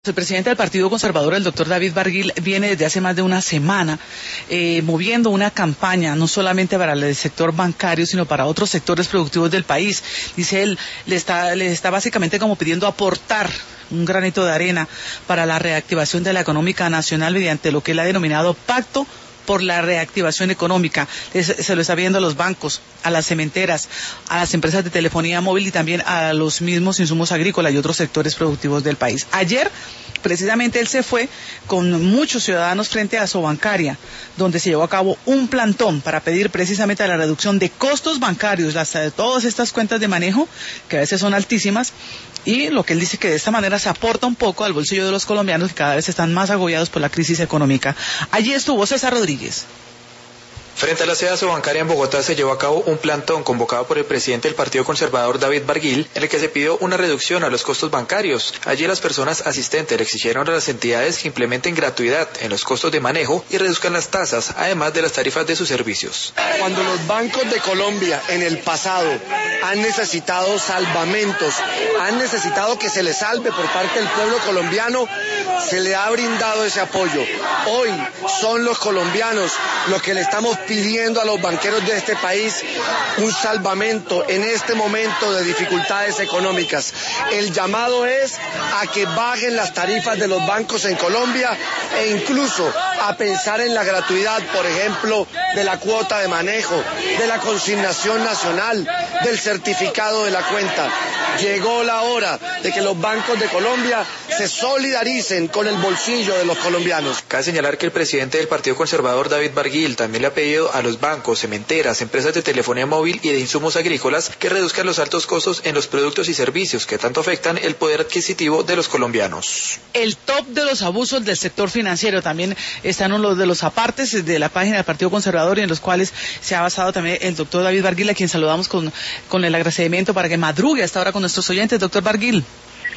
El presidente del Partido Conservador, el doctor David Barguil, viene desde hace más de una semana moviendo una campaña, no solamente para el sector bancario, sino para otros sectores productivos del país. Dice él, le está básicamente como pidiendo aportar un granito de arena para la reactivación de la económica nacional mediante lo que él ha denominado Pacto por la Reactivación Económica. Se lo está viendo a los bancos, a las cementeras, a las empresas de telefonía móvil y también a los mismos insumos agrícolas y otros sectores productivos del país. Ayer, precisamente, él se fue con muchos ciudadanos frente a Sobancaria, donde se llevó a cabo un plantón para pedir precisamente la reducción de costos bancarios, todas estas cuentas de manejo, que a veces son altísimas, y lo que él dice que de esta manera se aporta un poco al bolsillo de los colombianos que cada vez están más agobiados por la crisis económica. Allí estuvo César Rodríguez. Frente a la sede Sobancaria en Bogotá se llevó a cabo un plantón convocado por el presidente del Partido Conservador, David Barguil, en el que se pidió una reducción a los costos bancarios. Allí las personas asistentes le exigieron a las entidades que implementen gratuidad en los costos de manejo y reduzcan las tasas, además de las tarifas de sus servicios. Cuando los bancos de Colombia en el pasado han necesitado salvamentos, han necesitado que se les salve por parte del pueblo colombiano, se le ha brindado ese apoyo. Hoy son los colombianos los que le estamos pidiendo a los banqueros de este país un salvamento en este momento de dificultades económicas. El llamado es a que bajen las tarifas de los bancos en Colombia e incluso a pensar en la gratuidad, por ejemplo, de la cuota de manejo, de la consignación nacional, del certificado de la cuenta. Llegó la hora de que los bancos de Colombia se solidaricen con el bolsillo de los colombianos. Cabe señalar que el presidente del Partido Conservador, David Barguil, también le ha pedido a los bancos, cementeras, empresas de telefonía móvil y de insumos agrícolas que reduzcan los altos costos en los productos y servicios que tanto afectan el poder adquisitivo de los colombianos. El top de los abusos del sector financiero también están uno de los apartes de la página del Partido Conservador y en los cuales se ha basado también el doctor David Barguil, a quien saludamos con el agradecimiento para que madrugue hasta ahora con nuestros oyentes. Doctor Barguil.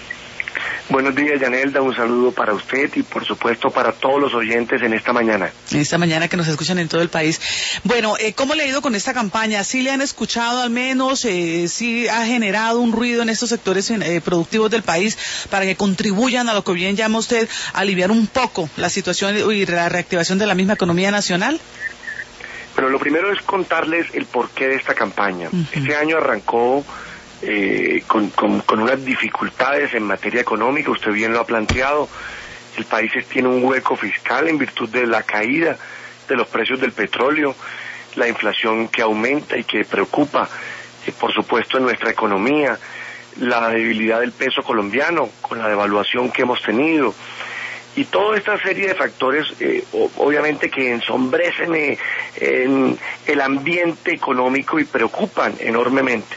Buenos días, Yanelda, un saludo para usted y por supuesto para todos los oyentes en esta mañana. En esta mañana que nos escuchan en todo el país. Bueno, ¿cómo le ha ido con esta campaña? ¿Sí le han escuchado al menos? ¿Sí ha generado un ruido en estos sectores productivos del país para que contribuyan a lo que bien llama usted, a aliviar un poco la situación y la reactivación de la misma economía nacional? Pero lo primero es contarles el porqué de esta campaña. Este año arrancó con unas dificultades en materia económica, usted bien lo ha planteado. El país tiene un hueco fiscal en virtud de la caída de los precios del petróleo, la inflación que aumenta y que preocupa, por supuesto, en nuestra economía, la debilidad del peso colombiano con la devaluación que hemos tenido, y toda esta serie de factores, obviamente que ensombrecen en el ambiente económico y preocupan enormemente.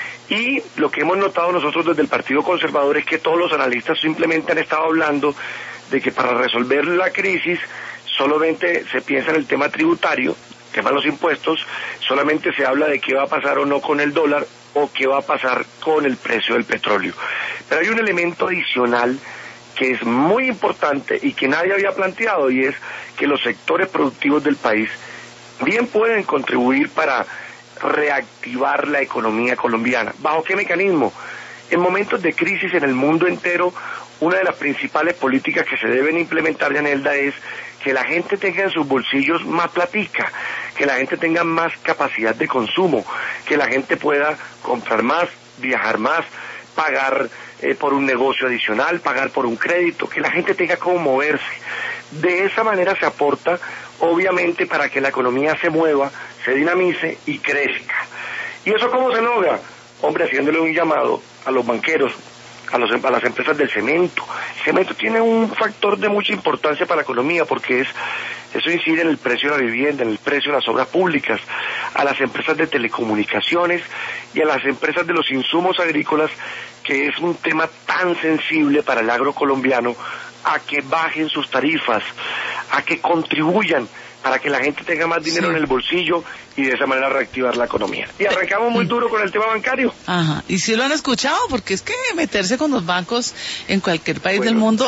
Y lo que hemos notado nosotros desde el Partido Conservador es que todos los analistas simplemente han estado hablando de que para resolver la crisis solamente se piensa en el tema tributario, el tema de los impuestos, solamente se habla de qué va a pasar o no con el dólar o qué va a pasar con el precio del petróleo. Pero hay un elemento adicional que es muy importante y que nadie había planteado, y es que los sectores productivos del país bien pueden contribuir para reactivar la economía colombiana. ¿Bajo qué mecanismo? En momentos de crisis en el mundo entero, una de las principales políticas que se deben implementar, Yanelda, es que la gente tenga en sus bolsillos más platica, que la gente tenga más capacidad de consumo, que la gente pueda comprar más, viajar más, pagar por un negocio adicional, pagar por un crédito, que la gente tenga cómo moverse. De esa manera se aporta, obviamente, para que la economía se mueva, se dinamice y crezca. ¿Y eso cómo se logra? Hombre, haciéndole un llamado a los banqueros, a las empresas del cemento. El cemento tiene un factor de mucha importancia para la economía porque eso incide en el precio de la vivienda, en el precio de las obras públicas, a las empresas de telecomunicaciones y a las empresas de los insumos agrícolas, que es un tema tan sensible para el agro colombiano, a que bajen sus tarifas, a que contribuyan para que la gente tenga más dinero en el bolsillo y de esa manera reactivar la economía. Y arrancamos muy duro con el tema bancario. Ajá. ¿Y si lo han escuchado? Porque es que meterse con los bancos en cualquier país del mundo,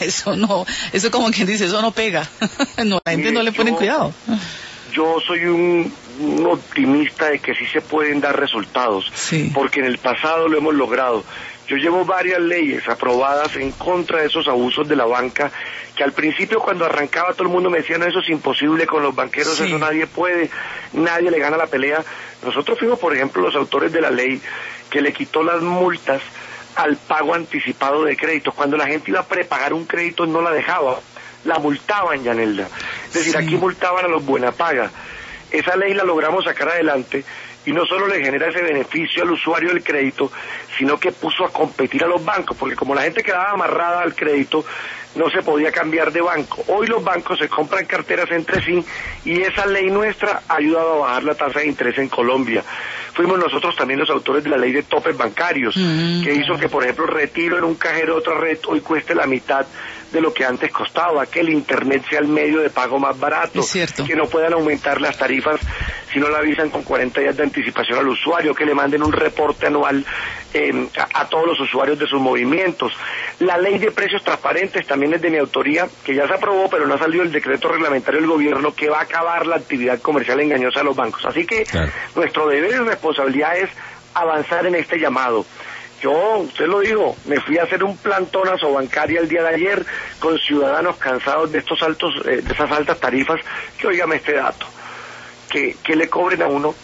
eso como quien dice, eso no pega. No, la gente no le pone cuidado. Yo soy un optimista de que sí se pueden dar resultados, porque en el pasado lo hemos logrado. Yo llevo varias leyes aprobadas en contra de esos abusos de la banca, que al principio cuando arrancaba todo el mundo me decía, no, eso es imposible con los banqueros, sí, eso nadie puede, nadie le gana la pelea. Nosotros fuimos, por ejemplo, los autores de la ley que le quitó las multas al pago anticipado de créditos. Cuando la gente iba a prepagar un crédito no la dejaba, la multaban, Yanelda. Es decir, sí, aquí multaban a los buenapaga. Esa ley la logramos sacar adelante y no solo le genera ese beneficio al usuario del crédito, sino que puso a competir a los bancos, porque como la gente quedaba amarrada al crédito, no se podía cambiar de banco. Hoy los bancos se compran carteras entre sí y esa ley nuestra ha ayudado a bajar la tasa de interés en Colombia. Fuimos nosotros también los autores de la ley de topes bancarios, que hizo que, por ejemplo, retiro en un cajero de otra red hoy cueste la mitad de lo que antes costaba, que el internet sea el medio de pago más barato, que no puedan aumentar las tarifas si no la avisan con 40 días de anticipación al usuario, que le manden un reporte anual a todos los usuarios de sus movimientos. La ley de precios transparentes también es de mi autoría, que ya se aprobó, pero no ha salido el decreto reglamentario del gobierno que va a acabar la actividad comercial engañosa de los bancos. Así que nuestro deber y responsabilidad es avanzar en este llamado. Yo, usted lo dijo, me fui a hacer un plantón a Sobancaria el día de ayer con ciudadanos cansados de estos de esas altas tarifas, que óigame este dato, que le cobren a uno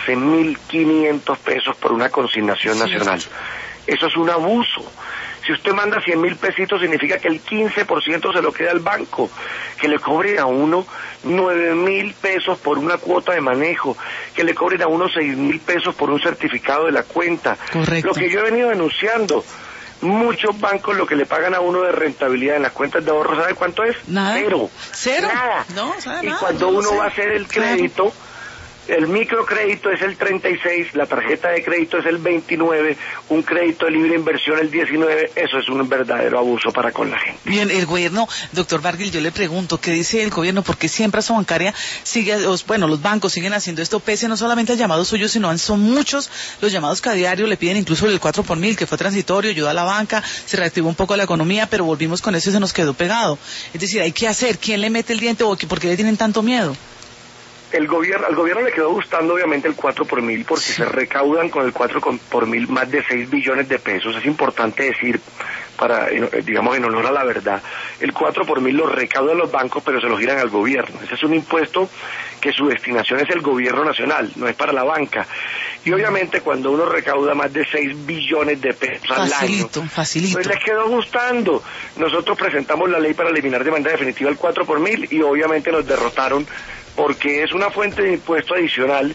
15.500 pesos por una consignación nacional. Eso es un abuso. Si usted manda 100.000 pesitos, significa que el 15% se lo queda al banco. Que le cobren a uno 9.000 pesos por una cuota de manejo. Que le cobren a uno 6.000 pesos por un certificado de la cuenta. Correcto. Lo que yo he venido denunciando. Muchos bancos lo que le pagan a uno de rentabilidad en las cuentas de ahorro, ¿sabe cuánto es? Nada. Cero. Nada. No, ¿sabe? Y nada, cuando uno va a hacer el crédito... El microcrédito es el 36, la tarjeta de crédito es el 29, un crédito de libre inversión el 19, eso es un verdadero abuso para con la gente. Bien, el gobierno, doctor Barguil, yo le pregunto, ¿qué dice el gobierno? Porque siempre a Sobancaria los bancos siguen haciendo esto, pese no solamente al llamado suyo, sino son muchos los llamados que a diario le piden, incluso el 4 por 1000, que fue transitorio, ayuda a la banca, se reactivó un poco la economía, pero volvimos con eso y se nos quedó pegado. Es decir, hay que hacer, ¿quién le mete el diente o por qué le tienen tanto miedo? Al gobierno le quedó gustando obviamente el 4 por 1000 porque se recaudan con el 4 por 1000 más de 6 billones de pesos. Es importante decir, digamos en honor a la verdad, el 4 por 1000 lo recaudan los bancos pero se lo giran al gobierno. Ese es un impuesto que su destinación es el gobierno nacional, no es para la banca. Y obviamente cuando uno recauda más de 6 billones de pesos al año, pues les quedó gustando. Nosotros presentamos la ley para eliminar de manera definitiva el 4 por 1000 y obviamente nos derrotaron porque es una fuente de impuesto adicional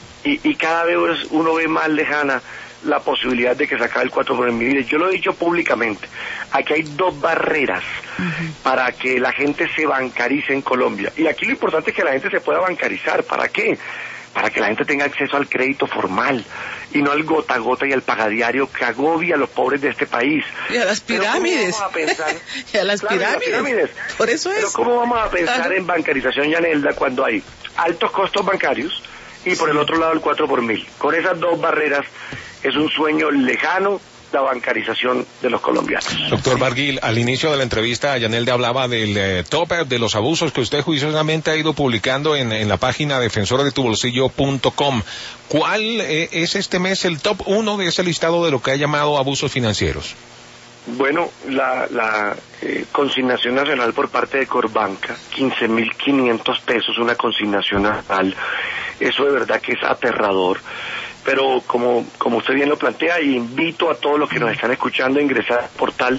y cada vez uno ve más lejana la posibilidad de que se acabe el 4 por 1000. Yo lo he dicho públicamente, aquí hay dos barreras para que la gente se bancarice en Colombia. Y aquí lo importante es que la gente se pueda bancarizar. ¿Para qué? Para que la gente tenga acceso al crédito formal y no al gota a gota y al pagadiario que agobia a los pobres de este país. Y a las pirámides. Y a las pirámides. Por eso es. Pero ¿cómo vamos a pensar en bancarización, Yanelda, cuando hay altos costos bancarios y por el otro lado el 4 por 1000? Con esas dos barreras es un sueño lejano la bancarización de los colombianos. Doctor Barguil, al inicio de la entrevista, Yanelda hablaba del tope, de los abusos que usted juiciosamente ha ido publicando en la página defensoradetubolsillo.com. ¿Cuál es este mes el top 1 de ese listado de lo que ha llamado abusos financieros? Bueno, la consignación nacional por parte de Corbanca, 15.500 pesos, una consignación anual. Eso de verdad que es aterrador. Pero como usted bien lo plantea, invito a todos los que nos están escuchando a ingresar al portal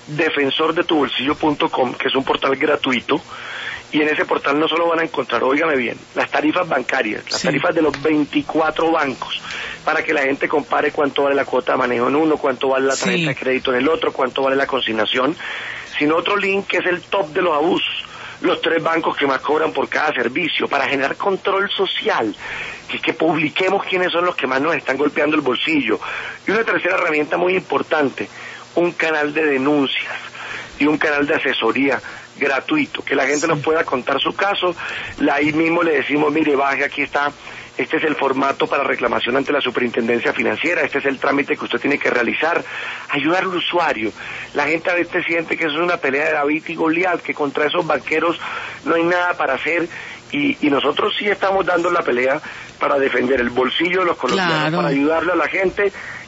defensordetubolsillo.com, que es un portal gratuito, y en ese portal no solo van a encontrar, óigame bien, las tarifas bancarias, las tarifas de los 24 bancos, para que la gente compare cuánto vale la cuota de manejo en uno, cuánto vale la tarjeta de crédito en el otro, cuánto vale la consignación, sino otro link que es el top de los abusos, los 3 bancos que más cobran por cada servicio, para generar control social, que publiquemos quiénes son los que más nos están golpeando el bolsillo. Y una tercera herramienta muy importante, un canal de denuncias y un canal de asesoría gratuito, que la gente nos pueda contar su caso, ahí mismo le decimos, mire, baje, aquí está, este es el formato para reclamación ante la superintendencia financiera, este es el trámite que usted tiene que realizar, ayudar al usuario. La gente a veces siente que eso es una pelea de David y Goliat, que contra esos banqueros no hay nada para hacer, y nosotros sí estamos dando la pelea para defender el bolsillo de los colombianos, para ayudarle a la gente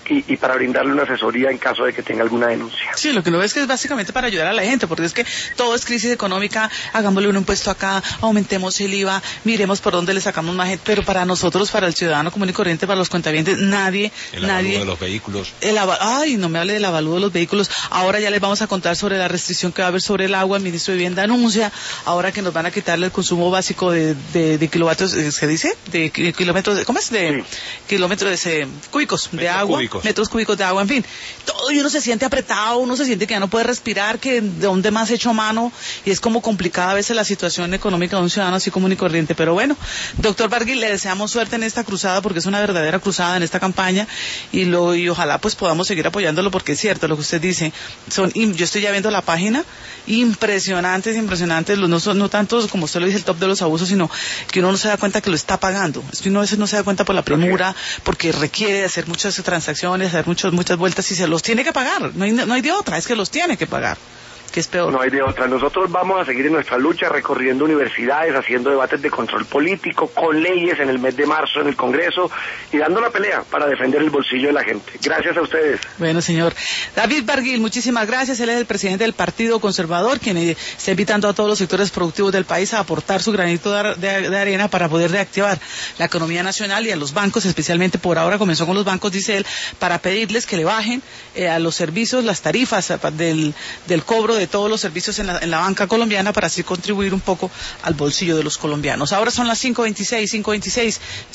y para brindarle una asesoría en caso de que tenga alguna denuncia. Sí, lo que no es que es básicamente para ayudar a la gente, porque es que todo es crisis económica, hagámosle un impuesto acá, aumentemos el IVA, miremos por dónde le sacamos más gente, pero para nosotros, para el ciudadano común y corriente, para los cuentavientes, nadie... El avalúo de los vehículos. Ay, no me hable del avalúo de los vehículos. Ahora ya les vamos a contar sobre la restricción que va a haber sobre el agua. El ministro de Vivienda anuncia ahora que nos van a quitarle el consumo básico de kilovatios, ¿se dice? De kilómetros, ¿cómo es? De kilómetros cúbicos de agua, metros cúbicos de agua, en fin. Todo, y uno se siente apretado, uno se siente que ya no puede respirar, que de dónde más hecho a mano, y es como complicada a veces la situación económica de un ciudadano así común y corriente. Pero bueno, doctor Barguil, le deseamos suerte en esta cruzada, porque es una verdadera cruzada en esta campaña, y ojalá pues podamos seguir apoyándolo, porque es cierto lo que usted dice. Yo estoy ya viendo la página, impresionantes, no tanto como usted lo dice, el top de los abusos, sino que uno no se da cuenta que lo está pagando. Es que uno a veces no se da cuenta por la premura, porque requiere hacer muchas transacciones, hacer muchas vueltas, y se los tiene que pagar. No hay de otra, es que los tiene que pagar, que es peor. No hay de otra. Nosotros vamos a seguir en nuestra lucha recorriendo universidades, haciendo debates de control político, con leyes en el mes de marzo en el Congreso y dando la pelea para defender el bolsillo de la gente. Gracias a ustedes. Bueno, señor David Barguil, muchísimas gracias. Él es el presidente del Partido Conservador, quien está invitando a todos los sectores productivos del país a aportar su granito de arena para poder reactivar la economía nacional, y a los bancos, especialmente por ahora comenzó con los bancos, dice él, para pedirles que le bajen a los servicios las tarifas del cobro de todos los servicios en la banca colombiana, para así contribuir un poco al bolsillo de los colombianos. Ahora son las 5:26.